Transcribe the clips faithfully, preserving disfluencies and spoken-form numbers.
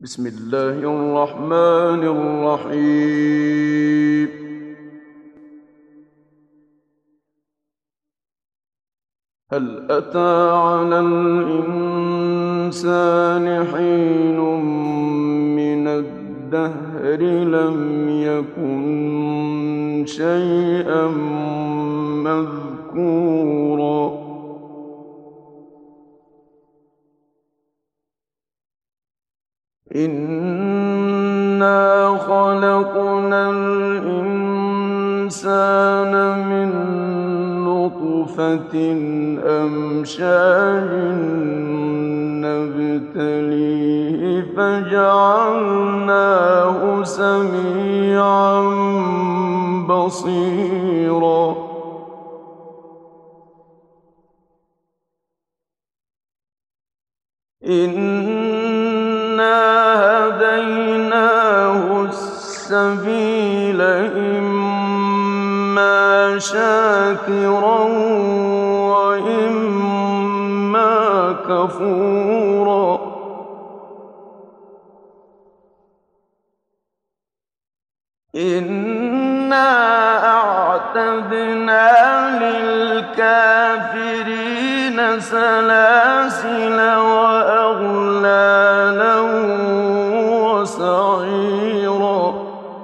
بسم الله الرحمن الرحيم. هل أتى على الإنسان حين من الدهر لم يكن شيئا مذكورا إنا خلقنا الإنسان من نطفة أمشاج نبتليه فجعلناه سميعا بصيرا إنا هديناه السبيل إما شاكرا وإما كفورا إنا أعتدنا للكافرين سلاسل وأغلالا وسعيرا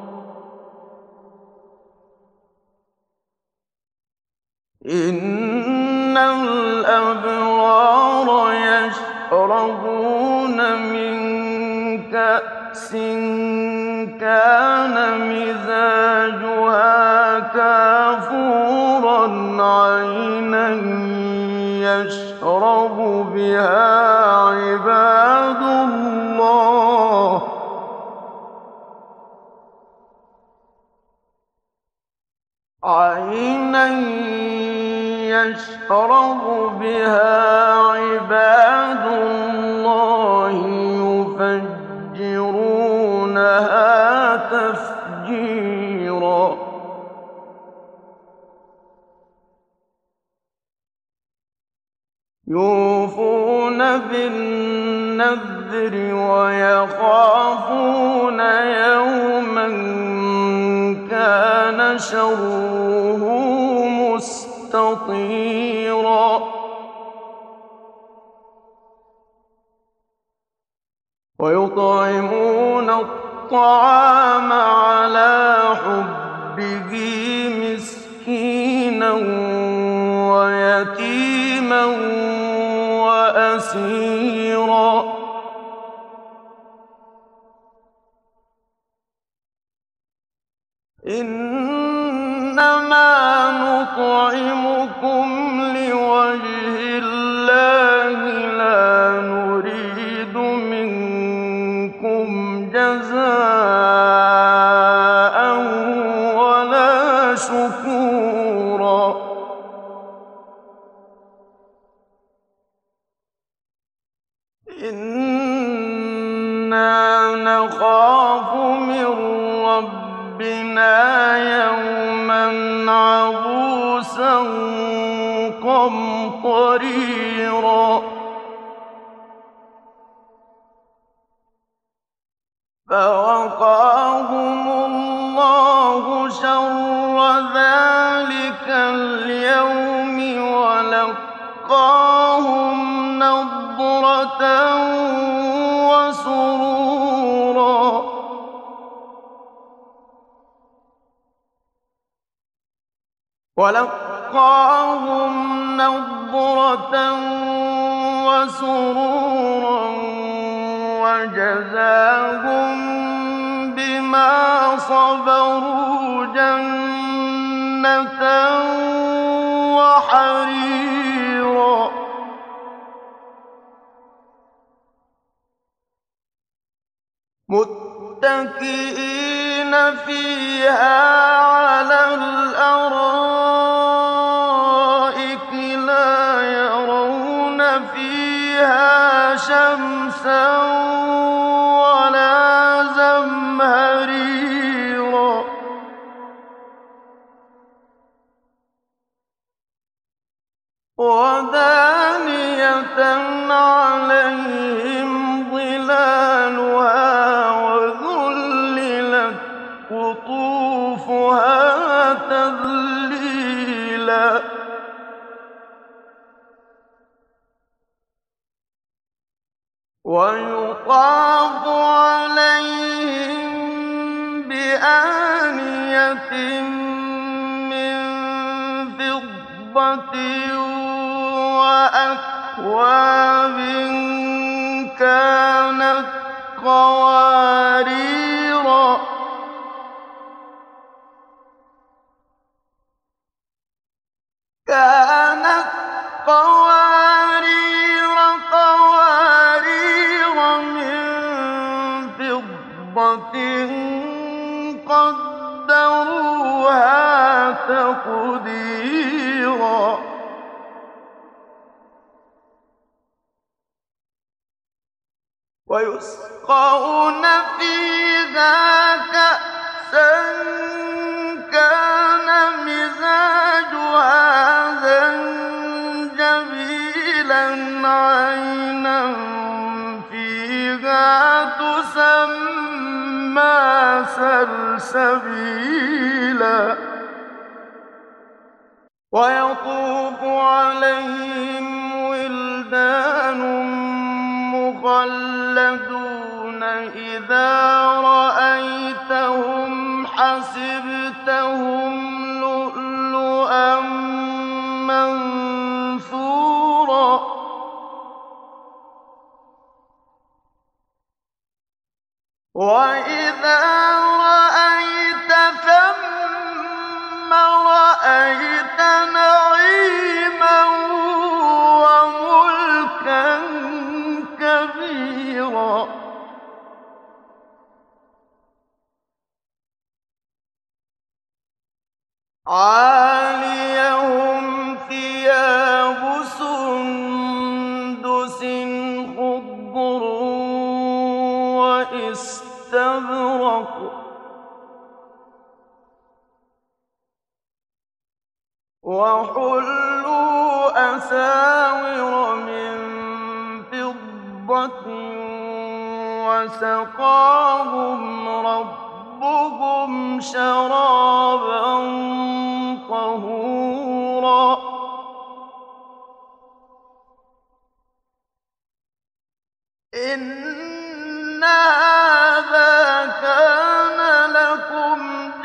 إن الأبرار يشربون من كأس كان مزاجها كافورا عينا يشرب بها عباد الله عينا يشرب بها عباد الله يفجرونها تفجيرا يوفون بالنذر ويخافون يوما كان شره مستطيرا ويطعمون الطعام على حبه مسكينا ويتيما وأسيرا إنما نطعمكم لوجه الله لا نريد منكم جزاء ولا شكورا إنا نخاف من ربنا يوما عبوسا قمطريرا فوقاهم الله شر ذلك اليوم ولقاهم نضرة وسرورا ولقاهم نضرة وسرورا وجزاهم بما صبروا جنة وحريرا متكئين فيها على الأرائك لا يرون فيها شمسا ولا زمهريرا ودانية عليهم ظلالها ويطاف عليهم بآنية من فضة وأكواب كانت قوارير كانت قوارير قوارير من فضة قدروها تقديرا ويسقون فيها كأسا كان مزاجها زنجبيلا عينا فيها تسمى سلسبيلا ويطوف عليهم ولدان مخلدون إذا رأيتهم حسبتهم لؤلؤا منثورا وإذا رأيت ثم رأيت نعيما وملكا كبيرا عاليهم ثياب سندس خضر واستبرق وحلوا أساور من فضة وسقاهم ربهم شرابا طهورا إن هذا كان لكم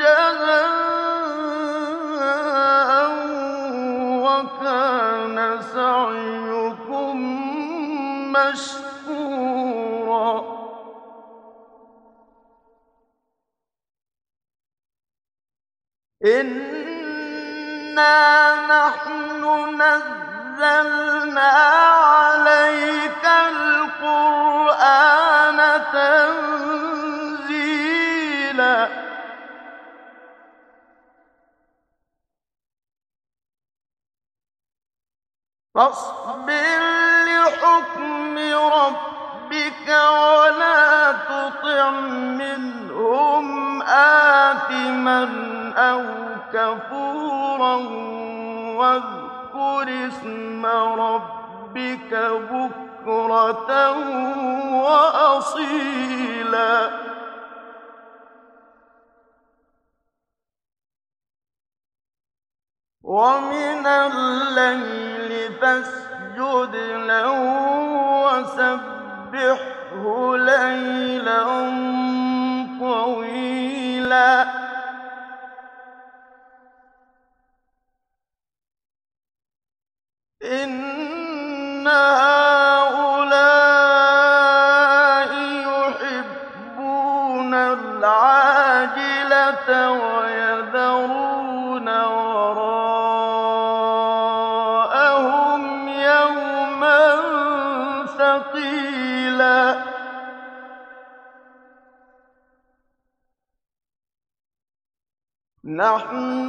جزاء وكان سعيكم مشكورا إنا نحن نزلنا عليك القرآن تنزيلا فاصبر لحكم ربك ولا تطع منهم آثما أو كفورا واذكر اسم ربك بكرة وأصيلا ومن الليل فاسجد له وسبحه ليلا طويلا إن هؤلاء يحبون العاجلة ويذرون وراءهم يوما ثقيلا نحن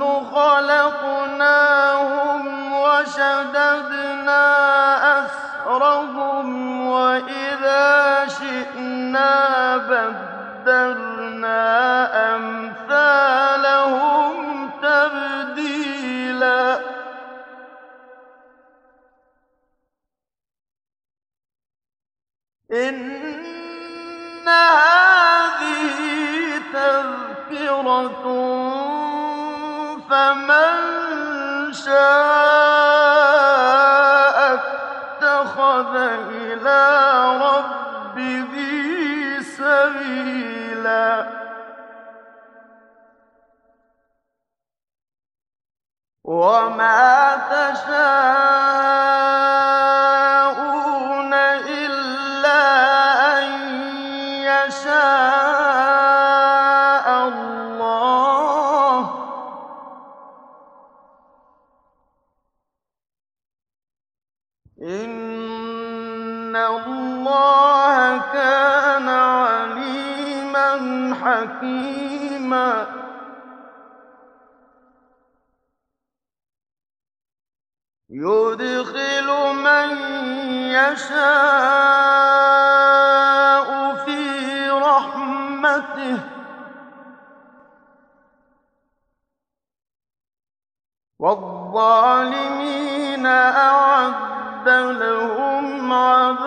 خلقناهم وشددنا أسرهم وإذا شئنا بدلنا أمثالهم تبديلا إن هذه تذكرة فمن شاء اتخذ إلى ربه سبيلا وما تشاءون إلا أن يشاء الله إن الله كان عليما حكيما يدخل من يشاء في رحمته والظالمين أعد لهم عذابا